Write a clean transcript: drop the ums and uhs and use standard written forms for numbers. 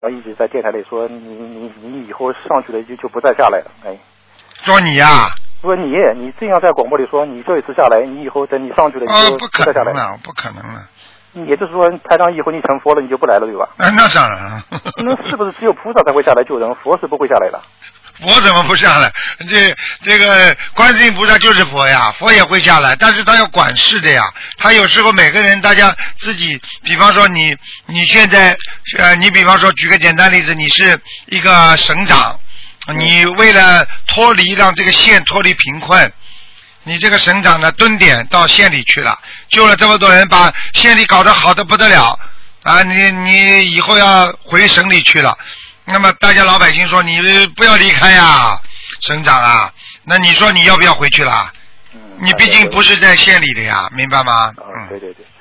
我一直在电台里说你以后上去了就不再下来了，哎。 说你呀？ 说你这样在广播里说，你这一次下来，你以后等你上去了你就不可再下来。 能了，不可能了。 也就是说，台长以后你成佛了，你就不来了，对吧？ 那当然了。 那是不是只有菩萨才会下来救人，佛是不会下来的？ 佛怎么不下来？这个观世音菩萨就是佛呀，佛也会下来，但是他要管事的呀。他有时候每个人大家自己，比方说你现在你比方说举个简单例子，你是一个省长，你为了让这个县脱离贫困，你这个省长呢蹲点到县里去了，救了这么多人，把县里搞得好的不得了啊！你以后要回省里去了，那么大家老百姓说你不要离开呀，省长啊，那你说你要不要回去了？你毕竟不是在县里的呀，明白吗？ 对对对。